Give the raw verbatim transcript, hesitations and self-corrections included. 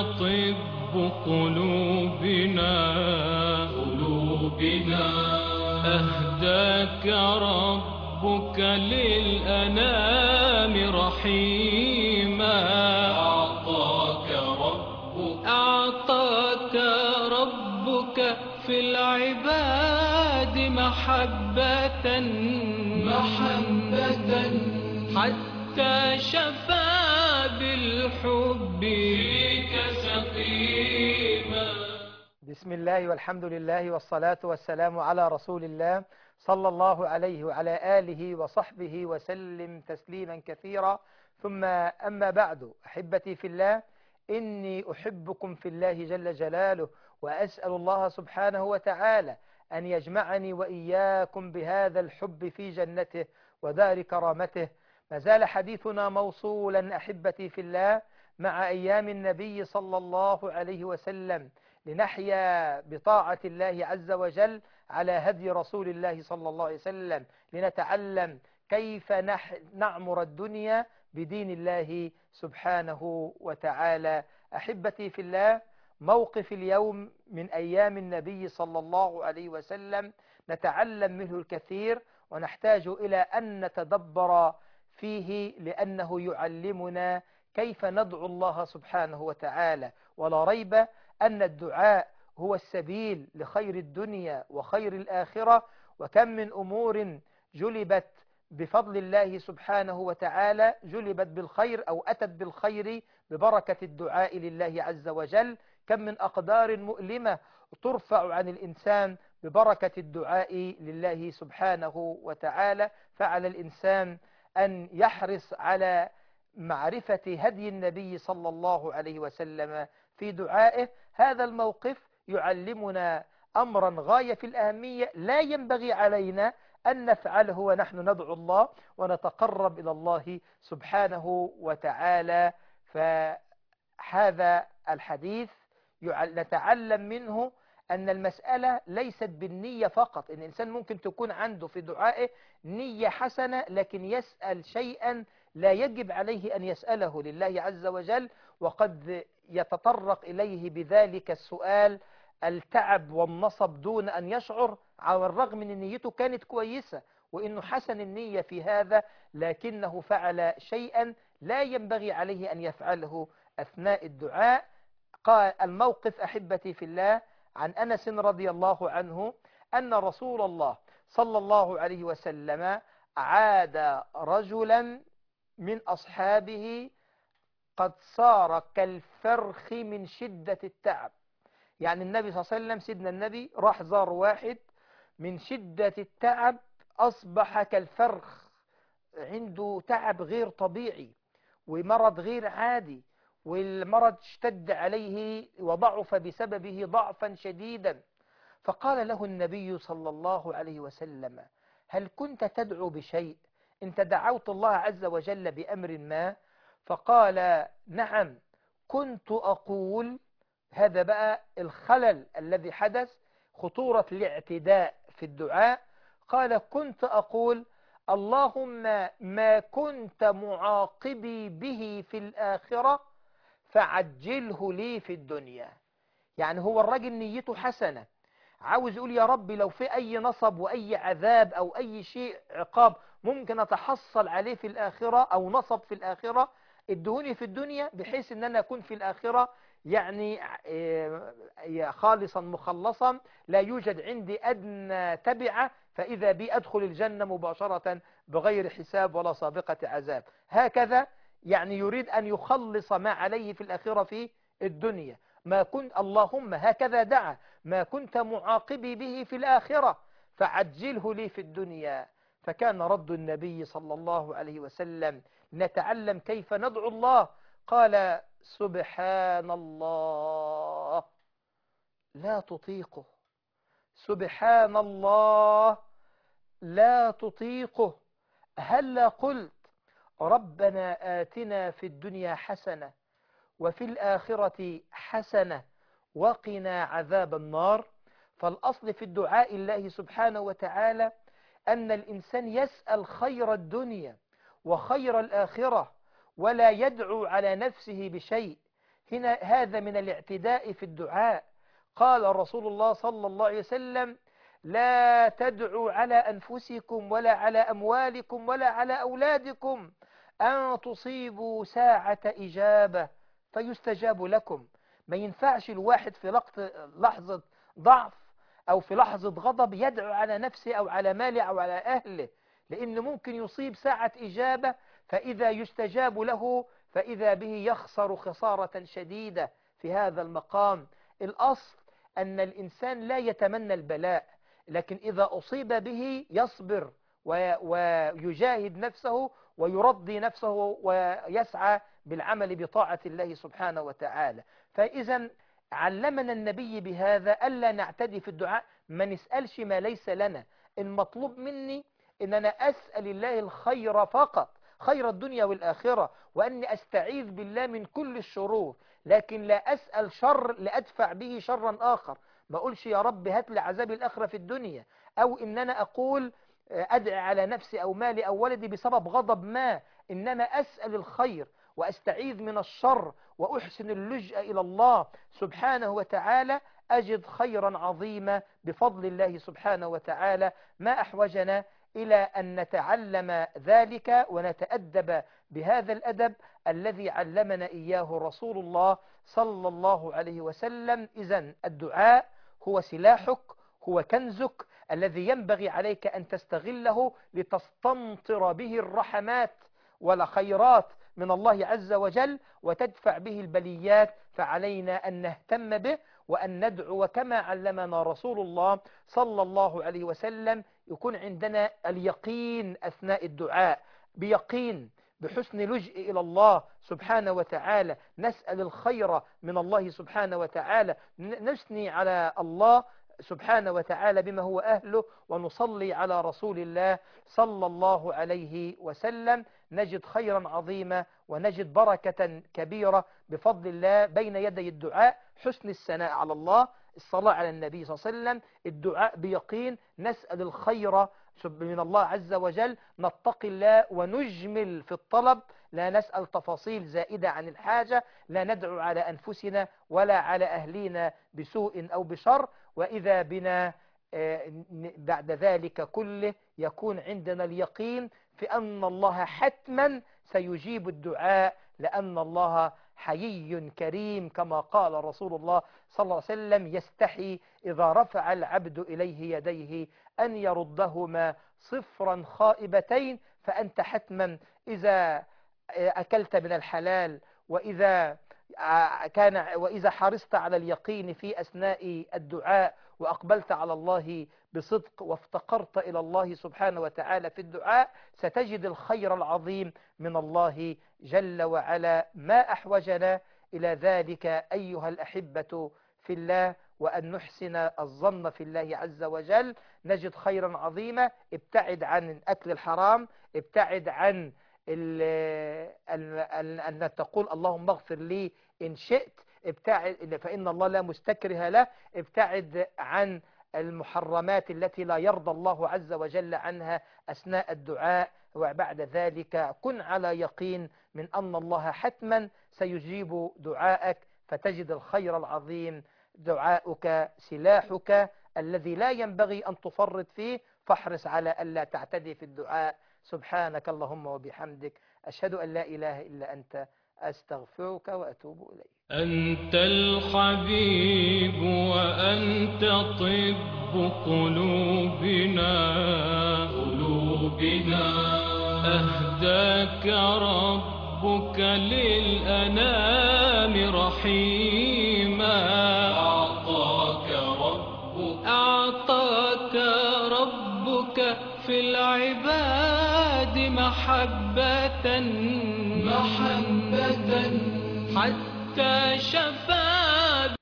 طب قلوبنا قلوبنا أهداك ربك للأنام رحيما أعطاك ربك أعطاك ربك في العباد محبة محبة حتى شفى بالحب فيك سقيما. بسم الله والحمد لله والصلاة والسلام على رسول الله صلى الله عليه وعلى آله وصحبه وسلم تسليما كثيرا، ثم أما بعد. أحبتي في الله، إني أحبكم في الله جل جلاله، وأسأل الله سبحانه وتعالى أن يجمعني وإياكم بهذا الحب في جنته ودار كرامته. ما زال حديثنا موصولا أحبتي في الله مع أيام النبي صلى الله عليه وسلم، لنحيا بطاعة الله عز وجل على هدي رسول الله صلى الله عليه وسلم، لنتعلم كيف نعمر الدنيا بدين الله سبحانه وتعالى. أحبتي في الله، موقف اليوم من أيام النبي صلى الله عليه وسلم نتعلم منه الكثير، ونحتاج إلى أن نتدبر فيه لأنه يعلمنا كيف ندعو الله سبحانه وتعالى. ولا ريب أن الدعاء هو السبيل لخير الدنيا وخير الآخرة، وكم من أمور جلبت بفضل الله سبحانه وتعالى جلبت بالخير أو أتت بالخير ببركة الدعاء لله عز وجل. كم من أقدار مؤلمة ترفع عن الإنسان ببركة الدعاء لله سبحانه وتعالى. فعلى الإنسان أن يحرص على معرفة هدي النبي صلى الله عليه وسلم في دعائه. هذا الموقف يعلمنا أمرا غاية في الأهمية لا ينبغي علينا أن نفعله ونحن ندعو الله ونتقرب إلى الله سبحانه وتعالى. فهذا الحديث نتعلم منه أن المسألة ليست بالنية فقط. إن الإنسان ممكن تكون عنده في دعائه نية حسنة، لكن يسأل شيئا لا يجب عليه أن يسأله لله عز وجل، وقد يتطرق إليه بذلك السؤال التعب والنصب دون أن يشعر، على الرغم من نيته كانت كويسة وإنه حسن النية في هذا، لكنه فعل شيئا لا ينبغي عليه أن يفعله أثناء الدعاء. قال الموقف أحبتي في الله عن أنس رضي الله عنه أن رسول الله صلى الله عليه وسلم عاد رجلا من أصحابه قد صار كالفرخ من شدة التعب. يعني النبي صلى الله عليه وسلم سيدنا النبي راح زار واحد من شدة التعب أصبح كالفرخ، عنده تعب غير طبيعي ومرض غير عادي، والمرض اشتد عليه وضعف بسببه ضعفا شديدا. فقال له النبي صلى الله عليه وسلم: هل كنت تدعو بشيء؟ انت دعوت الله عز وجل بأمر ما؟ فقال: نعم كنت أقول. هذا بقى الخلل الذي حدث، خطورة الاعتداء في الدعاء. قال: كنت أقول اللهم ما كنت معاقبي به في الآخرة فعجله لي في الدنيا. يعني هو الراجل نيته حسنة، عاوز يقول يا رب لو في أي نصب وأي عذاب أو أي شيء عقاب ممكن أتحصل عليه في الآخرة أو نصب في الآخرة، ادهوني في الدنيا بحيث أن أنا أكون في الآخرة يعني خالصا مخلصا، لا يوجد عندي أدنى تبعة، فإذا بي أدخل الجنة مباشرة بغير حساب ولا سابقة عذاب. هكذا يعني يريد أن يخلص ما عليه في الآخرة في الدنيا. ما كنت اللهم هكذا دعا: ما كنت معاقبي به في الآخرة فعجله لي في الدنيا. فكان رد النبي صلى الله عليه وسلم نتعلم كيف ندعو الله. قال: سبحان الله لا تطيقه، سبحان الله لا تطيقه. هلا قلت ربنا آتنا في الدنيا حسنة وفي الآخرة حسنة وقنا عذاب النار. فالأصل في الدعاء الله سبحانه وتعالى أن الإنسان يسأل خير الدنيا وخير الآخرة، ولا يدعو على نفسه بشيء. هنا هذا من الاعتداء في الدعاء. قال رسول الله صلى الله عليه وسلم: لا تدعوا على أنفسكم ولا على أموالكم ولا على أولادكم أن تصيبوا ساعة إجابة فيستجاب لكم. ما ينفعش الواحد في لحظة ضعف أو في لحظة غضب يدعو على نفسه أو على ماله أو على أهله، لأنه ممكن يصيب ساعة إجابة، فإذا يستجاب له فإذا به يخسر خسارة شديدة. في هذا المقام الأصل أن الإنسان لا يتمنى البلاء، لكن إذا أصيب به يصبر ويجاهد نفسه ويرضي نفسه ويسعى بالعمل بطاعة الله سبحانه وتعالى. فإذا علمنا النبي بهذا ألا نعتدي في الدعاء، ما نسألش ما ليس لنا. المطلوب مني إن أنا أسأل الله الخير فقط، خير الدنيا والآخرة، وأني أستعيذ بالله من كل الشرور، لكن لا أسأل شر لأدفع به شرا آخر. ما أقولش يا رب هات لي عذاب الآخرة في الدنيا، أو إن أنا أقول أدعي على نفسي أو مالي أو ولدي بسبب غضب ما، إنما أسأل الخير وأستعيذ من الشر وأحسن اللجأ إلى الله سبحانه وتعالى، أجد خيرا عظيما بفضل الله سبحانه وتعالى. ما أحوجنا إلى أن نتعلم ذلك ونتأدب بهذا الأدب الذي علمنا إياه رسول الله صلى الله عليه وسلم. إذن الدعاء هو سلاحك، هو كنزك الذي ينبغي عليك أن تستغله لتستمطر به الرحمات والخيرات من الله عز وجل وتدفع به البليات. فعلينا أن نهتم به وأن ندعو كما علمنا رسول الله صلى الله عليه وسلم. يكون عندنا اليقين أثناء الدعاء، بيقين، بحسن لجء إلى الله سبحانه وتعالى، نسأل الخير من الله سبحانه وتعالى، نثني على الله سبحانه وتعالى بما هو أهله، ونصلي على رسول الله صلى الله عليه وسلم. نجد خيرا عظيما ونجد بركة كبيرة بفضل الله بين يدي الدعاء. حسن الثناء على الله، الصلاة على النبي صلى الله عليه وسلم، الدعاء بيقين، نسأل الخير من الله عز وجل، نتقي الله ونجمل في الطلب، لا نسأل تفاصيل زائدة عن الحاجة، لا ندعو على أنفسنا ولا على أهلينا بسوء أو بشر. وإذا بنا بعد ذلك كله يكون عندنا اليقين في أن الله حتما سيجيب الدعاء، لأن الله حيي كريم كما قال رسول الله صلى الله عليه وسلم: يستحي إذا رفع العبد إليه يديه أن يردهما صفرا خائبتين. فأنت حتما إذا أكلت من الحلال وإذا كان وإذا حرصت على اليقين في أثناء الدعاء وأقبلت على الله بصدق وافتقرت إلى الله سبحانه وتعالى في الدعاء، ستجد الخير العظيم من الله جل وعلا. ما أحوجنا إلى ذلك أيها الأحبة في الله، وأن نحسن الظن في الله عز وجل، نجد خيرا عظيما. ابتعد عن أكل الحرام، ابتعد عن أن تقول اللهم اغفر لي إن شئت، ابتعد فإن الله لا مستكره له، ابتعد عن المحرمات التي لا يرضى الله عز وجل عنها أثناء الدعاء. وبعد ذلك كن على يقين من أن الله حتما سيجيب دعاءك، فتجد الخير العظيم. دعاؤك سلاحك الذي لا ينبغي أن تفرط فيه، فاحرص على ألا تعتدي في الدعاء. سبحانك اللهم وبحمدك، أشهد أن لا إله إلا أنت، أستغفرك وأتوب إليك. أنت الحبيب وأنت طب قلوبنا قلوبنا أهداك ربك للأنام رحيما، أعطاك ربك أعطاك ربك في العباد محبة محبة حتى شفاك